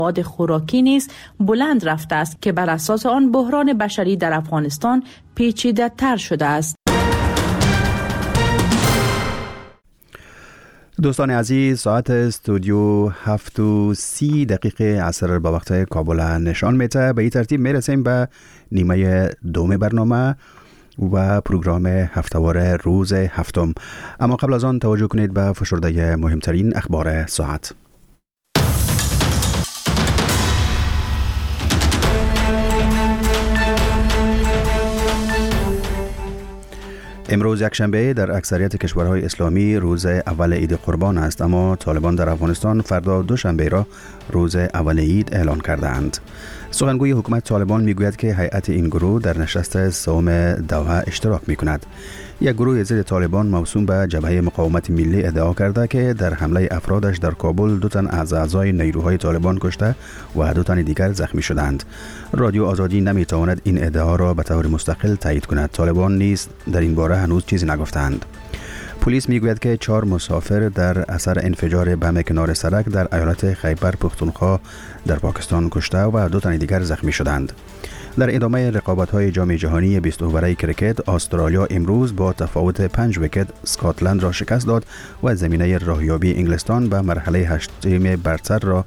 مواد خوراکی نیز بلند رفته است که بر اساس آن بحران بشری در افغانستان پیچیده‌تر شده است. دوستان عزیز، ساعت استودیو 7:30 عصر به وقت کابل نشان میده. به این ترتیب میرسیم به نیمه دوم برنامه و پروگرام هفتهوار روز هفتم. اما قبل از آن توجه کنید به فشرده مهمترین اخبار ساعت. امروز یکشنبه در اکثریت کشورهای اسلامی روز اول عید قربان است، اما طالبان در افغانستان فردا دوشنبه را روز اول عید اعلان کردند. سخنگوی حکومت طالبان میگوید که هیئت این گروه در نشست سوم دوحه اشتراک میکند. یک گروه ضد طالبان موسوم به جبهه مقاومت ملی ادعا کرده که در حمله افرادش در کابل 2 تن از اعضای نیروهای طالبان کشته و 2 تن دیگر زخمی شدند. رادیو آزادی نمیتواند این ادعا را به طور مستقل تایید کند. طالبان نیز در این باره هنوز چیزی نگفتند. پلیس میگوید که 4 مسافر در اثر انفجار بم کنار سړک در ایالت خیبر پختونخوا در پاکستان کشته و 2 تن دیگر زخمی شدند. در ادامه رقابت‌های جام جهانی 20 اووره کرکت، استرالیا امروز با تفاوت 5 ویکت اسکاتلند را شکست داد و زمینه راهیابی انگلستان به مرحله 8 برتر را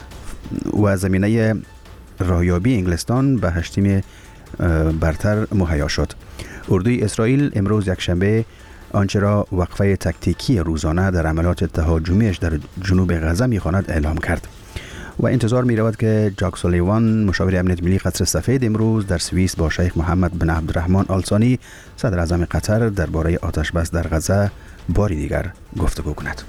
به 8 برتر مهیا شد. اردوی اسرائیل امروز یکشنبه آنچه را وقفه تکتیکی روزانه در عملیات تهاجمیش در جنوب غزه می‌خواند اعلام کرد. و انتظار می رود که جاک سولیوان مشاور امنیت ملی قصر سفید امروز در سوئیس با شیخ محمد بن عبدالرحمن آل ثانی صدر اعظم قطر درباره آتش بس در غزه باری دیگر گفتگو کند.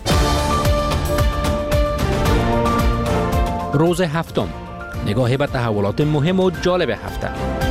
روز هفتم، نگاهی به تحولات مهم و جالب هفته.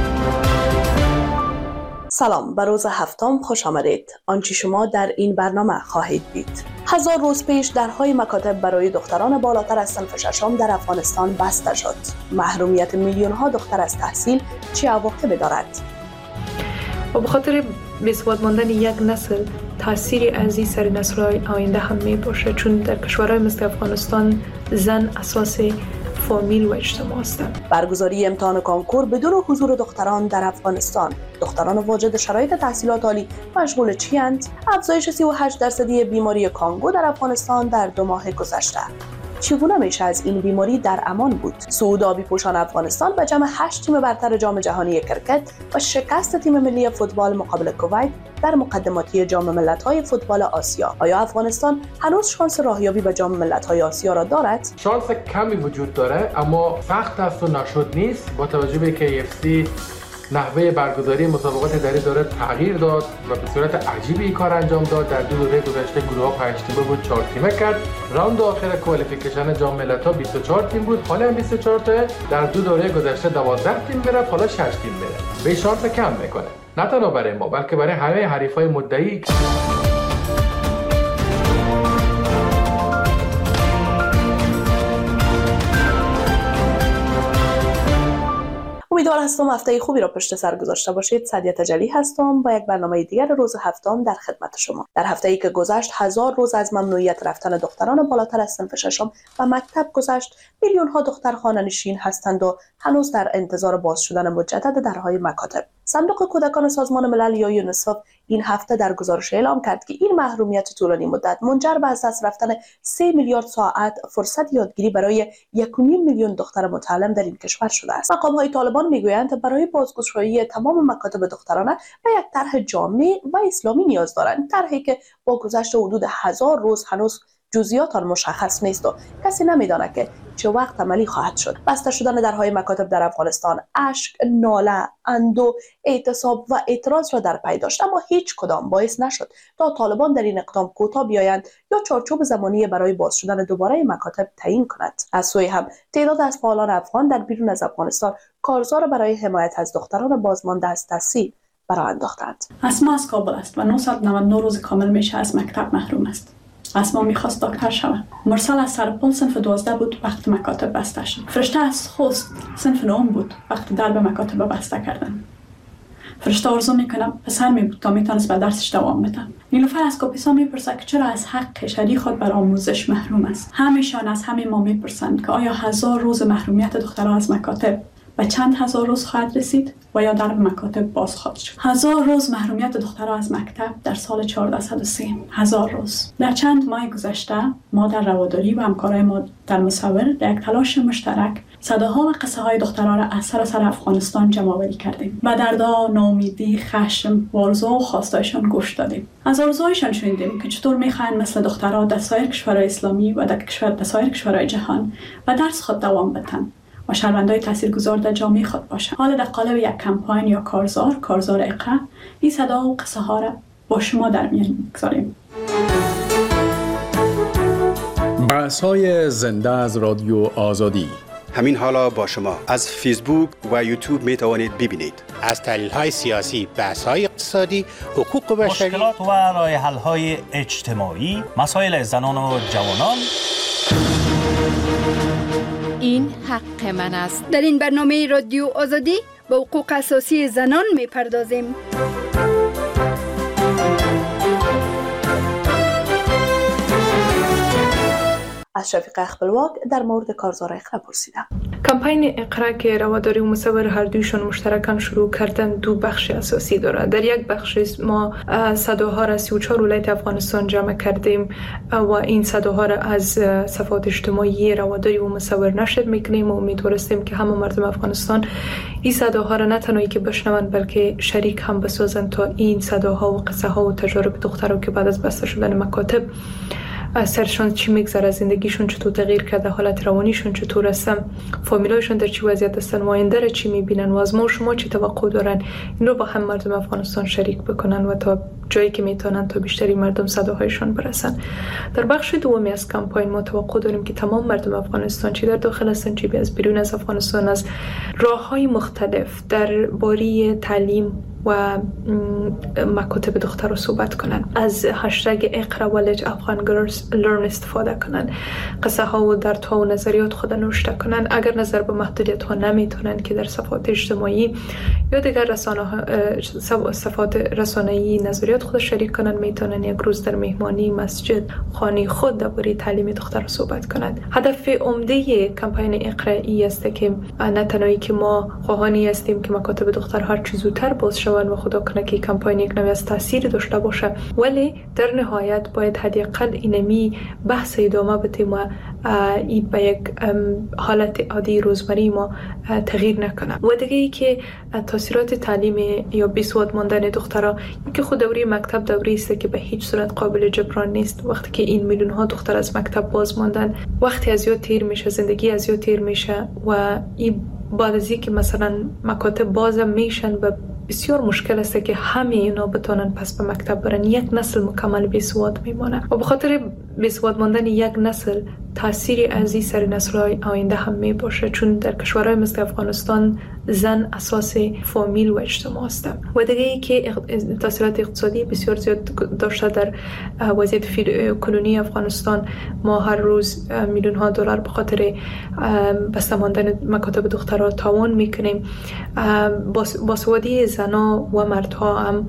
سلام، به روز هفتم خوش آمدید. آنچه شما در این برنامه خواهید دید: 1000 روز پیش درهای مکاتب برای دختران بالاتر از صنف ششم در افغانستان بسته شد. محرومیت میلیون ها دختر از تحصیل چه عواقبی دارد؟ و به خاطر بی‌ثبات ماندن یک نسل تأثیری عظیم سر نسل‌های آینده هم می باشه، چون در کشورهای مثل افغانستان زن اساس فامیل و اجتماع هستند. برگزاری امتحان کنکور بدون حضور دختران در افغانستان. دختران واجد شرایط تحصیلات عالی مشغول چی‌اند؟ افزایش 38% بیماری کانگو در افغانستان در 2 ماه گذشته. چگونه میشه از این بیماری در امان بود؟ صعود آبی پوشان افغانستان به جمع 8 تیم برتر جام جهانی کرکت و شکست تیم ملی فوتبال مقابل کویت در مقدماتی جام ملت‌های فوتبال آسیا. آیا افغانستان هنوز شانس راهیابی به جام ملت‌های آسیا را دارد؟ شانس کمی وجود داره، اما سخت است و ناشد نیست، با توجه به که KFC نحوه برگزاری مسابقات در این دوره تغییر داد و به صورت عجیبی این کار انجام داد. در 2 دوره گذشته گروه‌ها 5 تیمه بود، 4 تیمه کرد. راند آخر کوالیفیکیشن جام ملت‌ها 24 تیم بود، حالا هم 24 تا. در 2 دوره گذشته 12 تیم میره، حالا 6 تیم میره. به شانس کم میکنه، نه تنها برای ما بلکه برای همه حریفای مدعی. امیدوار هستم هفته خوبی را پشت سر گذاشته باشید. سعدیه تجلی هستم با یک برنامه دیگر روز هفتم در خدمت شما. در هفته‌ای که گذشت 1000 روز از ممنوعیت رفتن دختران بالاتر از صنف ششم و مکتب گذشت. میلیون ها دختر خانه‌نشین هستند و هنوز در انتظار باز شدن مجدد درهای مکاتب. صندوق کودکان سازمان ملل یا یونیسف این هفته در گزارش اعلام کرد که این محرومیت طولانی مدت منجر به از دست رفتن 3 میلیارد ساعت فرصت یادگیری برای 1.5 میلیون دختر متعلم در این کشور شده است. مقام‌های طالبان میگویند برای بازگشایی تمام مکاتب دخترانه به یک طرح جامع و اسلامی نیاز دارند، طرحی که با گذشت حدود 1000 روز هنوز جزئیات آن مشخص نیست و کسی نمیداند که چه وقت عملی خواهد شد. بسته شدن درهای مکاتب در افغانستان اشک، ناله، اندو، اعتصاب و اعتراض را در پی داشت، اما هیچ کدام باعث نشد تا طالبان در این اقدام کوتاه بیایند یا چارچوب زمانی برای باز شدن دوباره مکاتب تعیین کند. از سوی هم تعداد از فعالان افغان در بیرون از افغانستان کارزار برای حمایت از دختران بازمانده از تحصیل برآ انداختند. اسما از کابل است و 999 روز کامل میشه از مکتب محروم است. اسما میخواست دکتر شود. مرسل از سرپل صنف 12 بود وقت مکاتب بسته شد. فرشته از خوست صنف 9 بود وقت درب مکاتب بسته کردن. فرشته آرزو میکنه پسر می بود تا میتونست به درسش دوام بده. نیلوفر از کاپیسا میپرسه که چرا از حق شریک خود بر آموزش محروم است. همیشان از همه ما میپرسند که آیا 1000 روز محرومیت دخترها از مکاتب و چند هزار روز خواهد رسید و یا در مکاتب باز خواهد شد. 1000 روز محرومیت دخترها از مکتب در سال 1403. 1000 روز. در چند ماه گذشته ما در رواداری و همکارای ما در مصور در یک تلاش مشترک صداها و قصه های دخترها را از سراسر افغانستان جمع آوری کردیم و دردها، ناامیدی، خشم، آرزوها و خواستایشان گوش دادیم. از آرزوهایشان شنیدیم که چطور میخواهند مثل دخترها در سایر کشورهای اسلامی و در سایر کشورهای جهان و درس خود دوام بدن و شهروندای تاثیرگذار در جامعه خود باشند. حالا در قالب یک کمپاین یا کارزار اقرا، این صدا و قصه ها را با شما در میان میگذاریم. بحث‌های زنده از رادیو آزادی همین حالا با شما از فیسبوک و یوتیوب می توانید ببینید. از تحلیل‌های سیاسی، بحث‌های اقتصادی، حقوق بشری، مشکلات و راه حل‌های اجتماعی، مسائل زنان و جوانان. این حق من است. در این برنامه رادیو آزادی به حقوق اساسی زنان می‌پردازیم. از شفیق اخبلواک در مورد کارزار اقرا پرسیدم. کمپین اقرا که رواداری و مصور هر دویشون مشترکاً شروع کردن دو بخش اساسی داره. در یک بخش ما صداها را 34 ولایت افغانستان جمع کردیم و این صداها را از صفحات اجتماعی رواداری و مصور نشر میکنیم و امیدواریم که همه مردم افغانستان این صداها را نه تنهایی که بشنوند بلکه شریک هم بسازند تا این صداها و قصه ها و تجارب دخترها که بعد از بسته شدن مکاتب سرشان چی میگذره، زندگیشون چطور تغییر کرده، حالت روانیشون چطور است، فامیلایشون در چی وضعیت هستن، آینده را چی میبینن و از ما و شما چی توقع دارن، این رو با هم مردم افغانستان شریک بکنن و تا جایی که میتونن تا بیشتری مردم صداهایشان برسن. در بخش دومی از کمپین ما توقع داریم که تمام مردم افغانستان چی در داخل هستن چی از بیرون از افغانستان از راههای مختلف درباره تعلیم و مکاتب دختر رو صحبت کنن، از هشتگ اقرا ولج افغان گرلز لرن استفاده کنن، قصه ها و دردها و نظریات خود نوشته کنن. اگر نظر به محدودیت ها نمیتونن که در صفحات اجتماعی یا دیگر صفحات رسانه‌ای نظریات خود شریک کنن، میتونن یک روز در مهمانی مسجد خانه خود درباره تعلیم دختر رو صحبت کنند. هدف عمده کمپین اقرایی است که نه تنهایی که ما خواهانی هستیم که مکاتب دختر هر چه زودتر باز و خدا کنه که کمپین یک نوع از تاثیر داشته باشه، ولی در نهایت باید حداقل اینمی بحث ادامه بدیم و این به یک حالت عادی روزمره ما تغییر نکنه. و دیگه ای که تاثیرات تعلیم یا بیسواد ماندن دخترها، اینکه خود دوره مکتب دوره است که به هیچ صورت قابل جبران نیست. وقتی که این میلیون ها دختر از مکتب باز ماندن، وقتی از یاد تیر میشه، زندگی از یاد تیر میشه و این بعد از اینکه مثلا مکاتب باز میشن و بسیار مشکل است که همه اینا بتونن پس به مکتب برن، یک نسل مکمل بیسواد میمونه و به خاطر بیسواد ماندن یک نسل تاثیر عزیز سر نسل‌های آینده هم میباشه، چون در کشورهای مثل افغانستان زن اساس فامیل و اجتماع است. و دیگه ای که تاثیرات اقتصادی بسیار زیاد داشته در وضعیت کنونی افغانستان. ما هر روز میلیون ها دلار به خاطر بسته ماندن مکاتب دخترها تاوان میکنیم. باسوادی زنها و مردها هم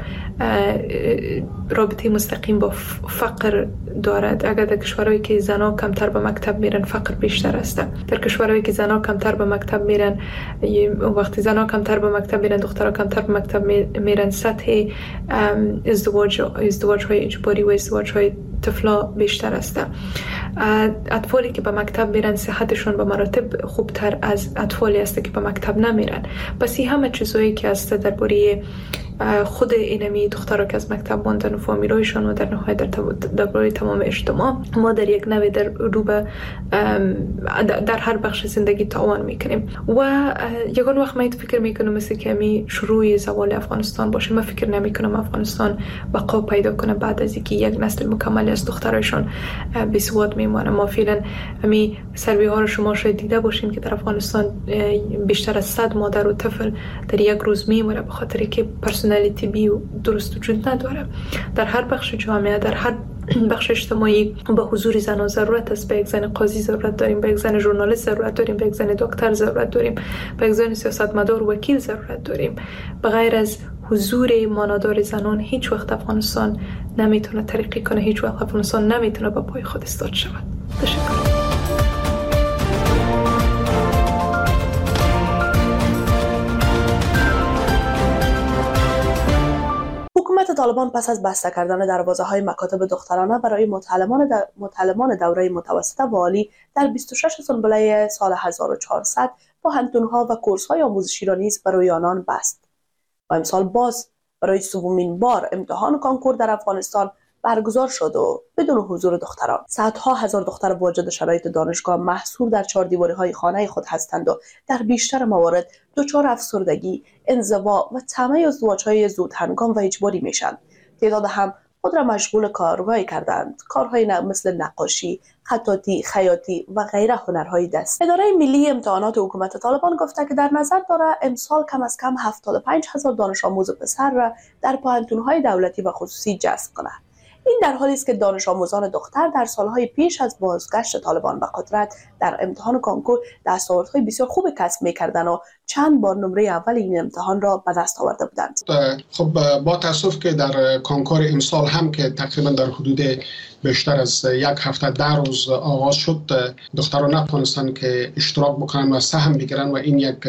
رابطه مستقیم با فقر دارد. اگر در کشورهایی که زنها کمتر به مکتب میرن فقر بیشتر است. در کشورهایی که زنها کمتر به مکتب میرن، وقتی زنها کمتر به مکتب میرن دخترها کمتر به مکتب میرن، سطح ازدواج های اجباری و ازدواج های طفلا بیشتر است. اطفالی که به مکتب میرن صحتشون به مراتب خوبتر از اطفالی است که به مکتب نمیرن. پس این همه چیزایی که است درباره خود اینمی دخترها که از مکتب ماندن و فامیلایشان و در نهایت درباره تمام اجتماع ما در یک نوع در هر بخش زندگی تاوان میکنیم. و یگان وقت من فکر میکنم مثل که می شروع زوال افغانستان باشه. من فکر نمیکنم افغانستان بقا پیدا کنه بعد از اینکه یک نسل مکمل از دخترایشان بیسواد میمونه. ما فعلا می سروی ها رو شما شاید دیده باشین که در افغانستان بیشتر از 100 مادر و طفل در یک روز میمونه به خاطر که پرسنل طبی درست وجود نداره. در هر بخش جامعه، در هر بخش اجتماعی به حضور زن ضرورت است. به یک زن قاضی ضرورت داریم، به یک زن ژورنالیست ضرورت داریم، به یک زن دکتر ضرورت داریم، به یک زن سیاستمدار و وکیل ضرورت داریم. به غیر از حضور مانادار زنان هیچ وقت افغانستان نمیتونه ترقی کنه، هیچ وقت افغانستان نمیتونه با پای خود ایستاد شود. تشکر. حکومت طالبان پس از بسته کردن دروازه‌های مکاتب دخترانه برای متعلمان دوره متوسطه و عالی در 26 سنبله سال 1400 پوهنتون‌ها و کورس‌های آموزشی را نیز برای آنان بست و امسال باز برای سومین بار امتحان کانکور در افغانستان برگزار شد و بدون حضور دختران. صدها هزار دختر واجد شرایط دانشگاه محصور در چهاردیواری خانه خود هستند و در بیشتر موارد دچار افسردگی، انزوا و طمع ازدواج‌های زود هنگام و اجباری میشن. تعداد هم خود را مشغول کارهایی کردند، کارهایی مثل نقاشی، خطاطی، خیاطی و غیره هنرهای دست. اداره ملی امتحانات حکومت طالبان گفته که در نظر داره امسال کم از کم 75,000 دانش آموز پسر را در پوهنتون‌های دولتی و خصوصی جذب کند. این در حالی است که دانش آموزان دختر در سالهای پیش از بازگشت طالبان به قدرت در امتحان کانکور دستاوردهای بسیار خوب کسب می‌کردند و چند بار نمره اول این امتحان را به دست آورده بودند. خب با تاسف که در کانکور امسال هم که تقریبا در حدود بیشتر از یک هفته 10 روز آغاز شد، دختران نتوانستند که اشتراک بکنن و سهم بگیرن و این یک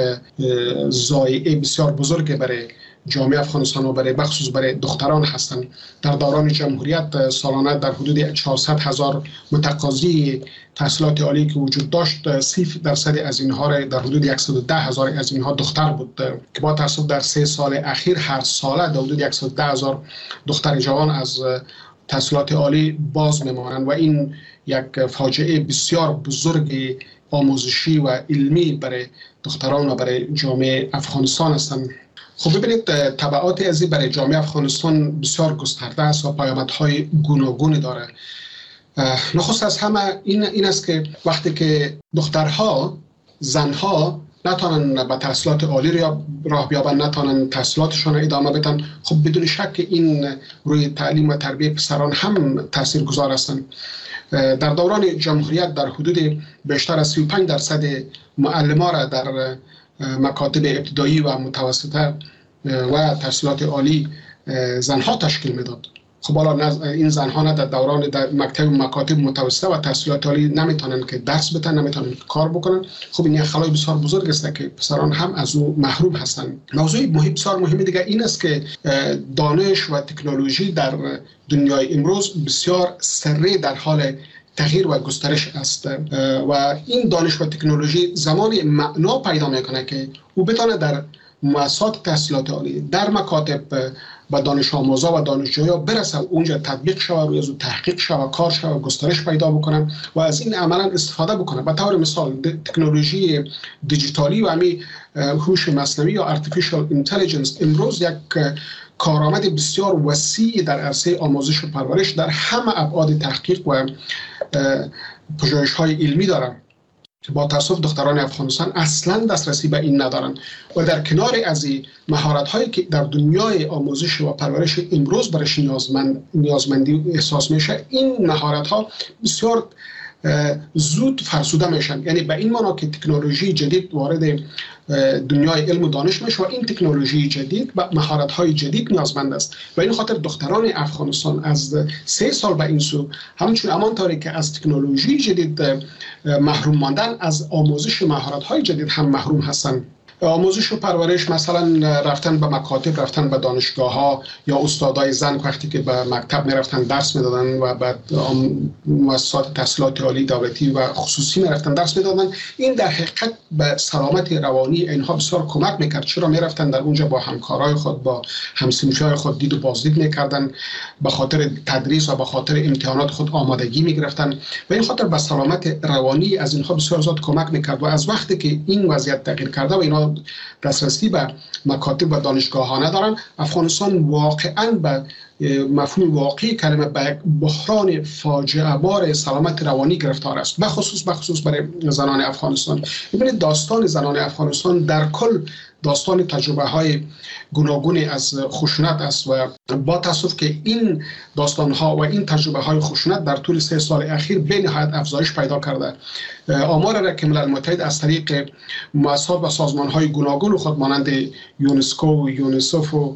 ضایعه بسیار بزرگ برای جامعه افغانستان و برای بخصوص برای دختران هستند. در دوران جمهوریت سالانه در حدود 400,000 متقاضی تحصیلات عالی که وجود داشت، 30% از اینها را در حدود 110,000 از اینها دختر بود که با تاسف در 3 سال اخیر هر ساله در حدود 110,000 دختر جوان از تحصیلات عالی باز میمانند و این یک فاجعه بسیار بزرگ آموزشی و علمی برای دختران و برای جامعه افغانستان هستند. خب ببینید تبعات ازی برای جامعه افغانستان بسیار گسترده است و پیامدهای گوناگونی داره. نخست از همه این است که وقتی که دخترها، زنها نتونن به تحصیلات عالی راه بیابن، نتونن تحصیلاتشون ادامه بدن، خب بدون شک این روی تعلیم و تربیه پسران هم تاثیرگذار هستند. در دوران جمهوریت در حدود بیشتر از 35% معلمان را در مکاتب ابتدایی و متوسطه و تحصیلات عالی زنها تشکیل میداد. خب حالا این زنها در دوران در مکاتب متوسطه و تحصیلات عالی نمیتونن که درس بدن، نمیتونن که کار بکنن. خب این یک خلای بسیار بزرگ است که پسران هم از او محروم هستند. موضوع بسیار مهم دیگه این است که دانش و تکنولوژی در دنیای امروز بسیار سریع در حال تغییر و گسترش است و این دانش و تکنولوژی زمانی معنا پیدا میکنه که او بتونه در مؤسسات تحصیلات عالی، در مکاتب با دانش آموزا و دانشجویا برسه، اونجا تطبیق شود، روی از تحقیق شود، کار شود، گسترش پیدا بکنن و از این عملا استفاده بکنن. به طور مثال تکنولوژی دیجیتالی و همی هوش مصنوعی یا artificial intelligence امروز یک کارآمد بسیار وسیع در عرصه آموزش و پرورش در همه ابعاد تحقیق و پژوهش‌های علمی دارند که با تاسف دختران افغانستان اصلا دسترسی به این ندارند و در کنار از این مهارت‌هایی که در دنیای آموزش و پرورش امروز برش نیازمندی احساس میشه، این مهارت‌ها بسیار زود فرسوده میشن. یعنی به این معنا که تکنولوژی جدید وارد دنیای علم و دانش میشه و این تکنولوژی جدید به مهارت‌های جدید نیازمند است و این خاطر دختران افغانستان از 3 سال به این سو همچون همانطوری که از تکنولوژی جدید محروم ماندن، از آموزش مهارت‌های جدید هم محروم هستند. آموزش و پرورش مثلا رفتن به مکاتب، رفتن به دانشگاه‌ها یا استادای زن وقتی که به مکتب میرفتن درس میدادن و بعد مؤسسات تحصیلات عالی دولتی و خصوصی میرفتن درس میدادن، این در حقیقت به سلامت روانی اینها بسیار کمک میکرد. چرا میرفتن در اونجا با همکارای خود، با همسنفیای خود دید و بازدید میکردن، به خاطر تدریس و به خاطر امتحانات خود آمادگی میگرفتن و این خاطر به سلامت روانی از اینها بسیار زیاد کمک میکرد و از وقتی که این وضعیت تغییر کرده و اینا دسترسی به مکاتب و دانشگاه ها ندارن، افغانستان واقعا به مفهوم واقعی کلمه به یک بحران فاجعه بار سلامت روانی گرفتار است، بخصوص برای زنان افغانستان. ببینید داستان زنان افغانستان در کل داستان تجربه های گوناگونی از خشونت است و با تاسف که این داستان ها و این تجربه های خشونت در طول 3 سال اخیر به نهایت افزایش پیدا کرده. آمار را که ملل متحد از طریق مؤسسات و سازمان های گوناگون خود مانند یونسکو و یونیسف و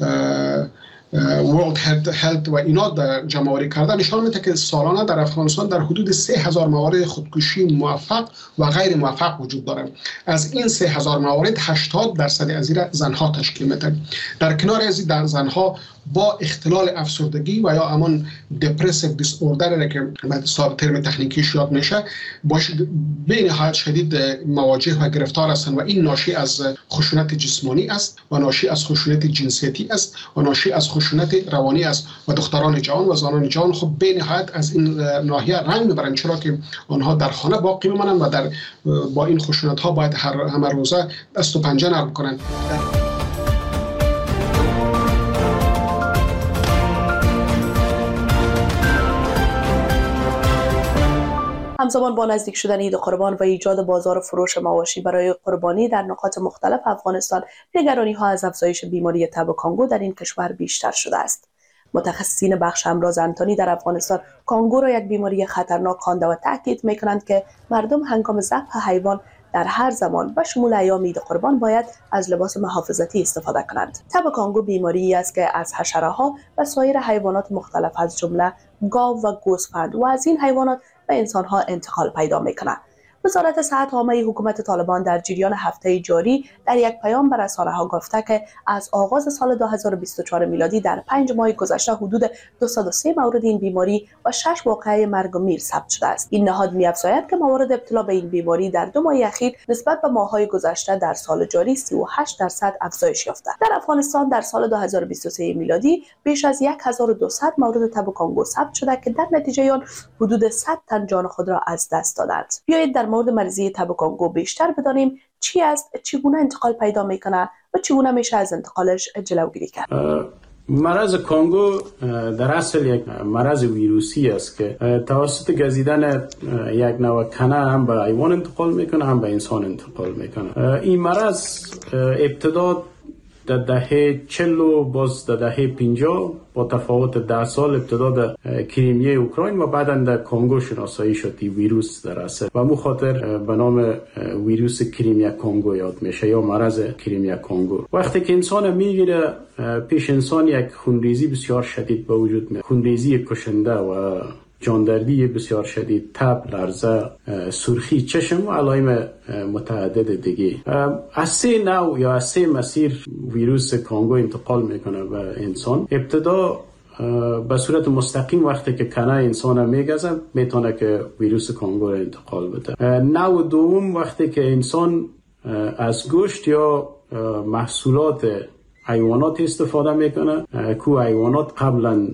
World Health و اینا جمع‌آوری کرده نشان میده که سالانه در افغانستان در حدود 3000 موارد خودکشی موفق و غیر موفق وجود داره. از این 3000 موارد 80% از این زنها تشکیل میده. در کنار از در زنها با اختلال افسردگی و یا همان depressive disorder که به ترم تکنیکیش یاد میشه باش به نهایت شدید مواجه و گرفتار هستند و این ناشی از خشونت جسمانی است و ناشی از خشونت جنسیتی است و ناشی از خشونت روانی است و دختران جوان و زنان جوان خب به نهایت از این ناحیه رنج میبرند، چرا که آنها در خانه باقی میمانند و با این خشونت ها باید همه روزه دست و پنجه نرم کنند. همزمان با نزدیک شدن عید قربان و ایجاد بازار فروش مواشی برای قربانی در نقاط مختلف افغانستان، نگرانی‌ها از افزایش بیماری تب کانگو در این کشور بیشتر شده است. متخصصین بخش امراض انتانی در افغانستان کانگو را یک بیماری خطرناک خوانده و تاکید می‌کنند که مردم هنگام ذبح حیوان در هر زمان و شمول ایام عید قربان باید از لباس محافظتی استفاده کنند. تب کانگو بیماری است که از حشره‌ها و سایر حیوانات مختلف از جمله گاو و گوسفند و از این حیوانات به انسان‌ها انتقال پیدا می‌کند. وزارت صحت عامه حکومت طالبان در جریان هفته جاری در یک پیام به رسانه‌ها گفته که از آغاز سال 2024 میلادی در 5 ماه گذشته حدود 203 مورد این بیماری و 6 واقعه مرگ و میر ثبت شده است. این نهاد می‌افزاید که موارد ابتلا به این بیماری در 2 ماه اخیر نسبت به ماه‌های گذشته در سال جاری 38% افزایش یافته. در افغانستان در سال 2023 میلادی بیش از 1200 مورد تب کانگو ثبت شده که در نتیجه آن حدود 100 تن جان خود را از دست دادند. بیایید در مورد مریضی تب کانگو بیشتر بدانیم چی است، چگونه انتقال پیدا میکنه و چگونه میشه از انتقالش جلوگیری کرد. مرض کانگو در اصل یک مرض ویروسی است که توسط گزیدن یک نوع کنه هم به حیوان انتقال میکنه هم به انسان انتقال میکنه. این مرض ابتدا در دهه 40 و باز در دهه 50 با تفاوت 10 سال ابتدا در کریمیه اوکراین و بعدا در کانگو شناسایی شد این ویروس در اصل و مو خاطر به نام ویروس کریمیا کانگو یاد میشه یا مرض کریمیا کانگو. وقتی که انسان میگیره پیش انسان یک خونریزی بسیار شدید به وجود میاد، خونریزی کشنده و جاندردی بسیار شدید، تب، لرزه، سرخی چشم و علائم متعدد دیگه. از 3 نوع یا از 3 مسیر ویروس کانگو انتقال میکنه به انسان. ابتدا به صورت مستقیم وقتی که کنه انسان میگزه میتونه که ویروس کانگو را انتقال بده. نوع دوم وقتی که انسان از گوشت یا محصولات حیوانات استفاده میکنه که حیوانات قبلا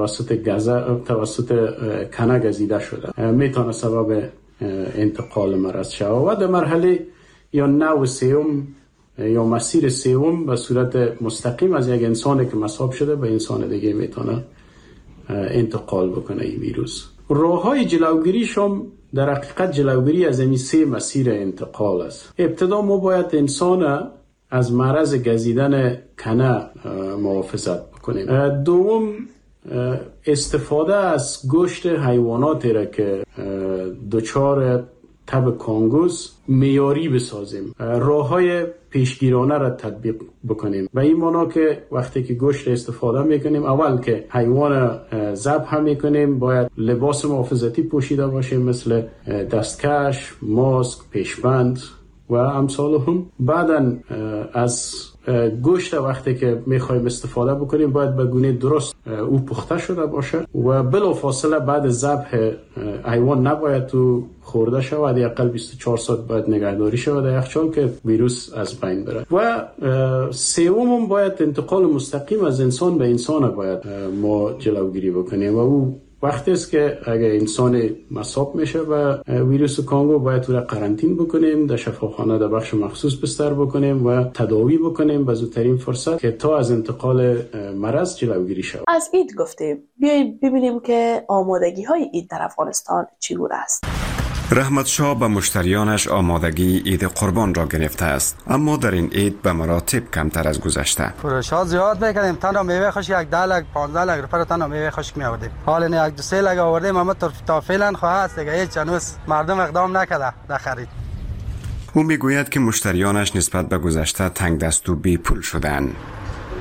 توسط کنه گزیده شده میتونه سبب انتقال مرض شود و در مرحله یا نوع سوم یا مسیر سوم به صورت مستقیم از یک انسانی که مصاب شده به انسان دیگه میتونه انتقال بکنه این ویروس. راههای جلوگیریش هم در حقیقت جلوگیری از این 3 مسیر انتقال است. ابتدا ما باید انسان از مرض گزیدن کنه محافظت بکنیم. دوم استفاده از گوشت حیواناتی را که دچار تب کانگوس معیاری بسازیم، راههای پیشگیرانه را تطبیق بکنیم. و این معنی که وقتی که گوشت استفاده میکنیم اول که حیوان ذبح میکنیم باید لباس محافظتی پوشیده باشیم مثل دستکش، ماسک، پیشبند و امثالهم. بعداً از گوشت وقتی که میخوایم استفاده بکنیم باید به گونه درست او پخته شده باشه و بلافاصله بعد ذبح حیوان نباید تو خورده شود، حداقل 24 ساعت باید نگهداری شود در یخچال که ویروس از بین بره. و سوم باید انتقال مستقیم از انسان به انسان باید ما جلوگیری بکنیم و او وقتی است که اگر انسان مصاب میشه و ویروس کانگو باید او را قرنطین بکنیم، در شفاخانه در بخش مخصوص بستر بکنیم و تداوی بکنیم به زودترین فرصت که تا از انتقال مرض جلوگیری شود. از عید گفتیم، بیایید ببینیم که آمادگی های عید در افغانستان چگونه است. رحمت شاه به مشتریانش آمادگی عید قربان را گرفته است، اما در این عید به مراتب کمتر از گذشته. فروشات زیاد میکنیم، تنها میوه خشک 10 لک 15 لک روپیه تنها میوه خشک میآوردیم. حالا 1-2-3 لک آوردیم، اما تا فعلا خواهد است دیگه هیچ هنوز مردم اقدام نکرده در خرید. او میگوید که مشتریانش نسبت به گذشته تنگ دست و بی پول شدند.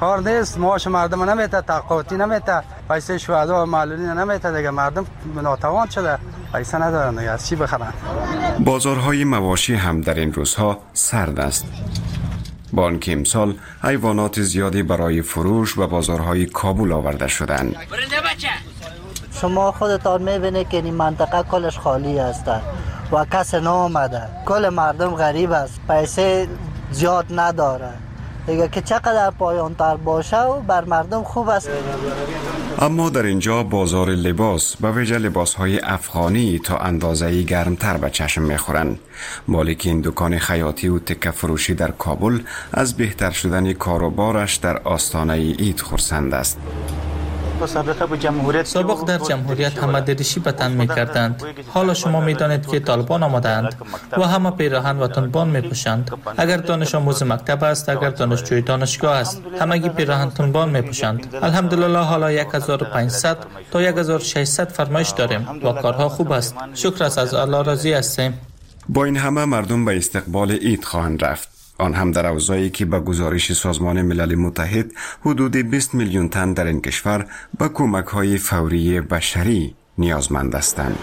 کار نیست، معاش مردم نمیته، تقاطی نمیته، پیسه شهدا و معلولین نمیته دیگه. مردم ناتوان شده، پیسه ندارن دیگه، از چی بخرن؟ بازارهای مواشی هم در این روزها سرد است. با آنکه امسال حیوانات زیادی برای فروش و بازارهای کابل آورده شدند. شما خودتان میبینید که این منطقه کلش خالی است و کس نامده، کل مردم غریب است، پیسه زیاد نداره دیگه که چقدر پایان‌تر باشه و بر مردم خوب است. اما در اینجا بازار لباس به ویژه لباس‌های افغانی تا اندازه‌ای گرمتر به چشم می‌خورند. مالک این دکان خیاطی و تکه فروشی در کابل از بهتر شدن کاروبارش در آستانه عید خرسند است. سابق در جمهوریت همه دریشی به تن می کردند. حالا شما می دانید که طالبان آمدند و همه پیراهن و تنبان می پوشند. اگر دانش آموز مکتب است، اگر دانشجوی دانشگاه است، همگی پیراهن تنبان می پوشند. الحمدلله حالا 1500 تا 1600 فرمایش داریم و کارها خوب است. شکر است، از الله راضی هستیم. با این همه مردم به استقبال عید خواهند رفت. آن هم در اوضاعی که به گزارش سازمان ملل متحد حدود 20 میلیون تن در این کشور به کمک‌های فوری بشری نیازمند هستند.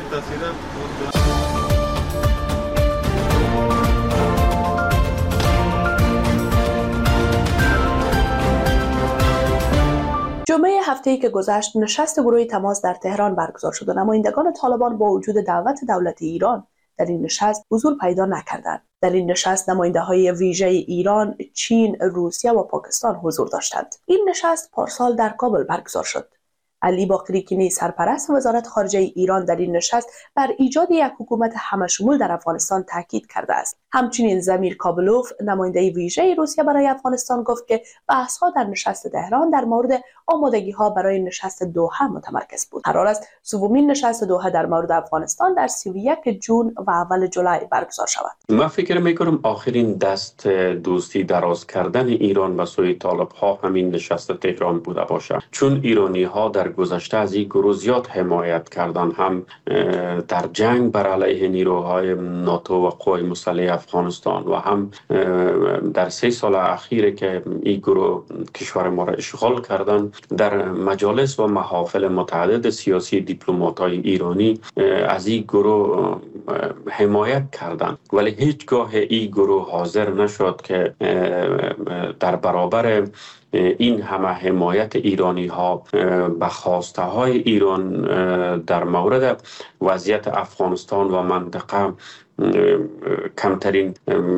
جمعه هفته‌ای که گذشت نشست گروه تماس در تهران برگزار شد و نمایندگان طالبان با وجود دعوت دولت ایران در این نشست حضور پیدا نکردند. در این نشست نماینده‌های ویژه ایران، چین، روسیه و پاکستان حضور داشتند. این نشست پارسال در کابل برگزار شد. علی باقری کنی سرپرست وزارت خارجه ایران در این نشست بر ایجاد یک حکومت همشمول در افغانستان تاکید کرده است. همچنین زمیر کابلوف نماینده ویژه روسیه برای افغانستان گفت که بحث‌ها در نشست تهران در مورد آمادگی‌ها برای نشست دوحه متمرکز بود. قرار است سومین نشست دوحه در مورد افغانستان در 31 جون و اول جولای برگزار شود. من فکر می‌کنم آخرین دست دوستی دراز کردن ایران به سوی طالب‌ها همین نشست تهران بوده باشد، چون ایرانی‌ها در گذشته از این گروه زیاد حمایت کردن، هم در جنگ بر علیه نیروهای ناتو و قوای مسلح افغانستان و هم در 3 سال اخیر که این گروه کشور ما را اشغال کردن در مجالس و محافل متعدد سیاسی دیپلمات‌های ایرانی از این گروه حمایت کردند، ولی هیچگاه این گروه حاضر نشد که در برابر این همه حمایت ایرانی ها به خواسته های ایران در مورد وضعیت افغانستان و منطقه کمترین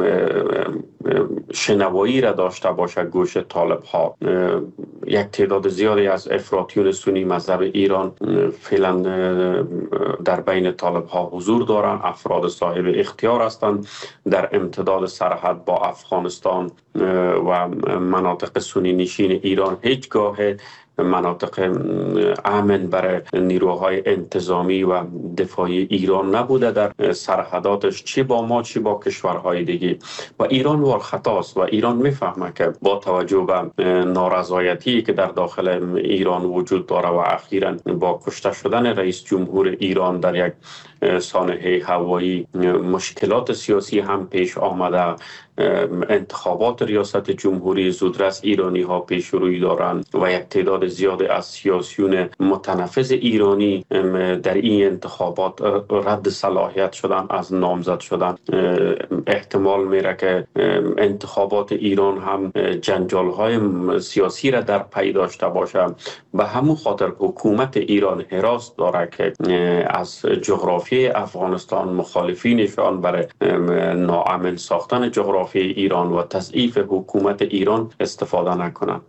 شنوایی را داشته باشه گوش طالب ها. یک تعداد زیادی از افراطیون سنی مذهب ایران فعلا در بین طالب ها حضور دارند، افراد صاحب اختیار هستند در امتداد سرحد با افغانستان و مناطق سنی نشین ایران. هیچگاه مناطق امن برای نیروهای انتظامی و دفاعی ایران نبوده در سرحداتش، چی با ما چی با کشورهای دیگه، و ایران ورخطاست و ایران میفهمه که با توجه به نارضایتی که در داخل ایران وجود داره و اخیراً با کشته شدن رئیس جمهور ایران در یک سانحه هوایی مشکلات سیاسی هم پیش آمده. انتخابات ریاست جمهوری زودرس ایرانی ها پیش روی دارند و یک تعداد زیاد از سیاسیون متنفذ ایرانی در این انتخابات رد صلاحیت شدن، از نامزد شدن. احتمال میره که انتخابات ایران هم جنجال های سیاسی را در پی داشته باشه. به همون خاطر حکومت ایران حراس داره که از جغرافی افغانستان مخالفینشان برای ناامن ساختن جغرافی ایران و تضعیف حکومت ایران استفاده نکنند.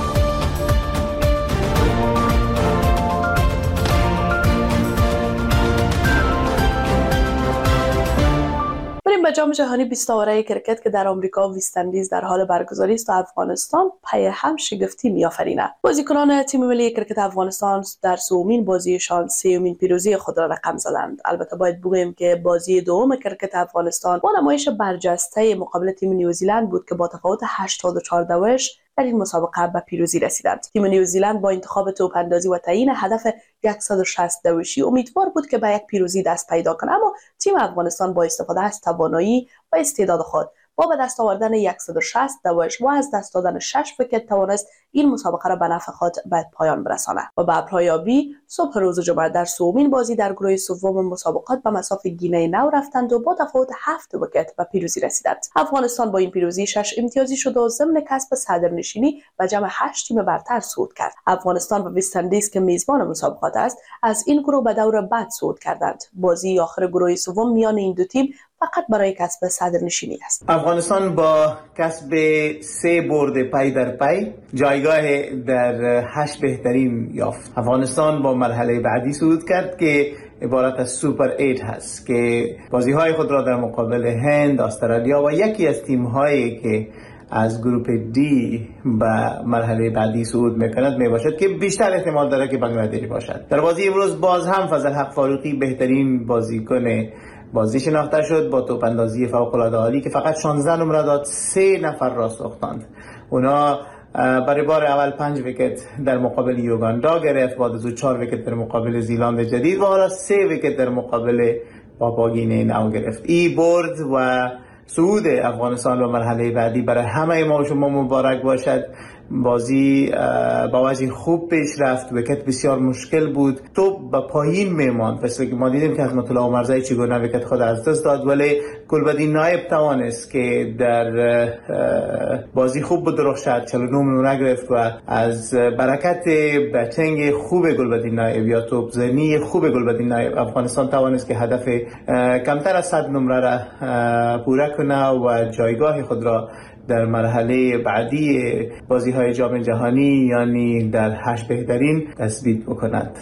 بریم به جام جهانی 20 اوره کرکت که در آمریکا و وست اندیز در حال برگزاری است و افغانستان پی هم شگفتی می‌آفریند. بازیکنان تیم ملی کرکت افغانستان در سومین بازیشان سومین پیروزی خود را رقم زدند. البته باید بگوییم که بازی دوم کرکت افغانستان با نمایش برجسته مقابل تیم نیوزیلند بود که با تفاوت 84 در این مسابقه به پیروزی رسیدند. تیم نیوزیلند با انتخاب توپ اندازی و تعیین هدف 160 دوشی امیدوار بود که به یک پیروزی دست پیدا کنه، اما تیم افغانستان با استفاده از توانایی و استعداد خود با به دست آوردن 160 دوش و از دست دادن 6 ویکت توانست این مسابقه را به نفع خود به پایان برساند و به ابرهای بی صبح روز جمعه در سومین بازی در گروه سوم مسابقات به مصاف گینه نو رفتند و با تفاوت 7 ویکت به پیروزی رسیدند. افغانستان با این پیروزی 6 امتیازی شد و ضمن کسب صدرنشینی و جمع 8 تیم برتر صعود کرد. افغانستان و وست اندیز که میزبان مسابقات است از این گروه به دور بعد صعود کردند. بازی آخر گروه سوم میان این دو تیم فقط برای کسب صدرنشینی است. افغانستان با کسب 3 برد پی در پی جایگاه در 8 بهترین یافت. افغانستان با مرحله بعدی صعود کرد که عبارت از سوپر 8 هست که بازی‌های خود را در مقابل هند، استرالیا و یکی از تیم‌هایی که از گروپ دی به مرحله بعدی صعود میکند میباشد که بیشتر احتمال داره که بنگلادش باشد. در بازی امروز باز هم فضل حق فاروقی بهترین بازیکن بازی شناخته شد با توپ اندازی فوق‌العاده عالی که فقط 16 نمره داد، 3 نفر را ساختند. اونا برای بار اول 5 ویکت در مقابل یوگاندا گرفت، بعد از 4 ویکت در مقابل زیلند جدید و حالا 3 ویکت در مقابل پاپوگینه نو گرفت. این برد و صعود افغانستان به مرحله بعدی برای همه ما و شما مبارک باشد. بازی با وجه خوب پیش رفت، ویکت بسیار مشکل بود، توپ به پایین میماند، مثل که ما دیدیم که حکمت الله عمرزایی چگونه ویکت خود از دست داد، ولی گلبدین نایب توانست که در بازی خوب بدرخشد، 49 نمره گرفت و از برکت بچنگ خوب گلبدین نایب یا توپ زنی خوب گلبدین نایب افغانستان توانست که هدف کمتر از 100 نمره را پوره کنه و جایگاه خود را در مرحله بعدی بازی‌های جام جهانی یعنی در 8 بهترین تثبیت بکند.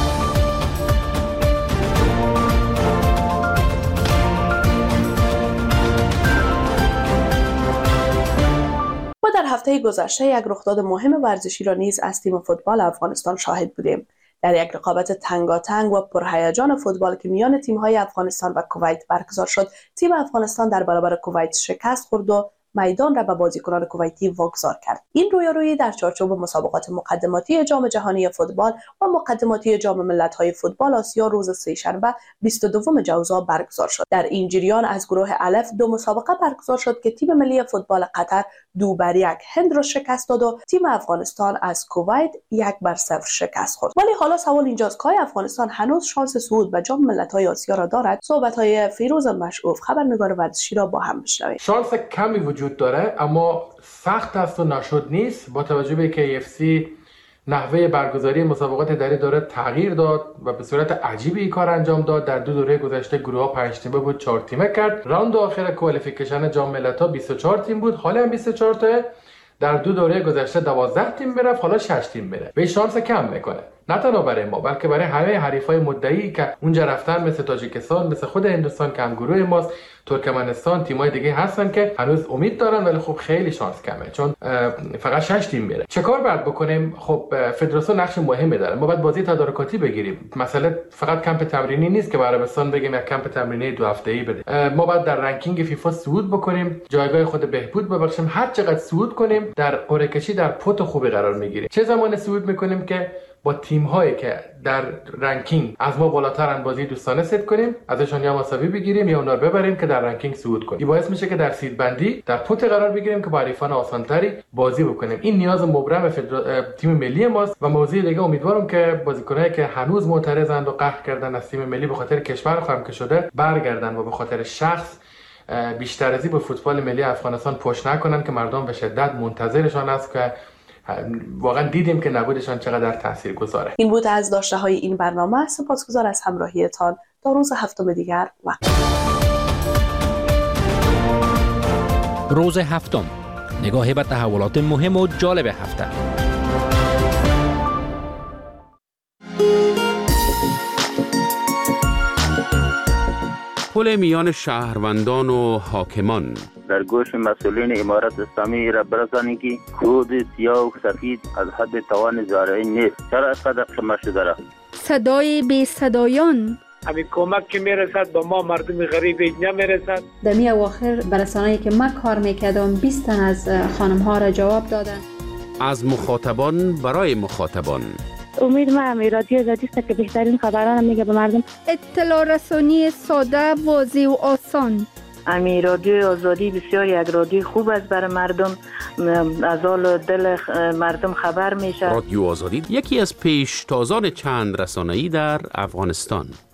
و در هفته گذشته یک رخداد مهم ورزشی را نیز از تیم فوتبال افغانستان شاهد بودیم. در یک رقابت تنگاتنگ و پرهیجان فوتبال که میان تیم‌های افغانستان و کویت برگزار شد، تیم افغانستان در برابر کویت شکست خورد و میدان را به بازیکنان کویتی واگذار کرد. این رویارویی در چارچوب مسابقات مقدماتی جام جهانی فوتبال و مقدماتی جام ملت‌های فوتبال آسیا روز سه‌شنبه 22 جوزا برگزار شد. در این جریان از گروه الف 2 مسابقه برگزار شد که تیم ملی فوتبال قطر 2-1 هند را شکست داد و تیم افغانستان از کویت 1-0 شکست خورد. ولی حالا سوال اینجاست که افغانستان هنوز شانس صعود به جام ملت‌های آسیا را دارد؟ صحبت‌های فیروز مشعوف خبرنگار ورزشی را با هم بشنوید. شانس کمی وجود داره اما سخت است و نشد نیست با توجه به که KFC نحوه برگزاری مسابقات در دوره تغییر داد و به صورت عجیبی کار انجام داد. در 2 دوره گذشته گروه ها 5 تیمه بود، 4 تیمه کرد. راند آخر کوالیفیکیشن جام ملت‌ها 24 تیم بود، حالا هم 24 تا. در 2 دوره گذشته 12 تیم میرفت، حالا 6 تیم میره. به شانس کم میکنه، نه تنها برای ما بلکه برای همه حریفای مدعی که اونجا رفتن، مثل تاجیکستان، مثل خود هندوستان که هم گروه ماست، ترکمنستان، تیمای دیگه هستن که هنوز امید دارن ولی خب خیلی شانس کمه چون فقط 6 تیم میره. چه کار باید بکنیم؟ خب فدراسیون نقش مهمی داره. ما باید بازی تدارکاتی بگیریم. مثلا فقط کمپ تمرینی نیست که برای عربستان بگیم یک کمپ تمرینی 2 هفته‌ای بده. ما باید در رنکینگ فیفا صعود بکنیم، جایگاه خود بهبود ببخشیم. هر چقدر صعود کنیم در قرعه کشی در پوت خوبی قرار میگیریم. چه زمان صعود میکنیم که با تیم هایی که در رنکینگ از ما بالاترن بازی دوستانه ست کنیم، ازشان یا مساوی بگیریم یا اونا رو ببریم که در رنکینگ صعود کنیم. این باعث میشه که در سید بندی در پوت قرار بگیریم که با حریفان آسانتری بازی بکنیم. این نیاز مبرم تیم ملی ماست. و موضوع دیگه امیدوارم که بازیکنایی که هنوز معترضند و قهر کردن از تیم ملی به خاطر کشور خواهم که شده برگردن و به خاطر شخص بیشتر ازی به فوتبال ملی افغانستان پشت نکنن که مردم به شدت منتظرشان است که واقعا دیدیم که نبودشان چقدر تأثیر گذاره. این بود از داشته های این برنامه. سپاسگزار از همراهیتان. تا روز هفتم دیگر وقت. روز هفتم، نگاهی به تحولات مهم و جالب هفته. پل میان شهروندان و حاکمان. در گوش مسئولین امارت اسلامی را برسانید که کود سیاه و سفید از حد توان زارعین نیست. چرا اینقدر شما شده را؟ صدای بی صدایان. همین کمک که میرسد با ما مردم غریب نمیرسد. در می اواخر برسانه‌ای که من کار میکردم 20 تن از خانم ها را جواب دادن. از مخاطبان برای مخاطبان. امید ما رادیو آزادی است که بهترین خبران میگه به مردم. اطلاع رسانی ساده، واضح و آسان. امی رادیو آزادی بسیار یک رادیو خوب است برای مردم، از حال دل مردم خبر میشه. رادیو آزادی یکی از پیشتازان چند رسانه‌ای در افغانستان.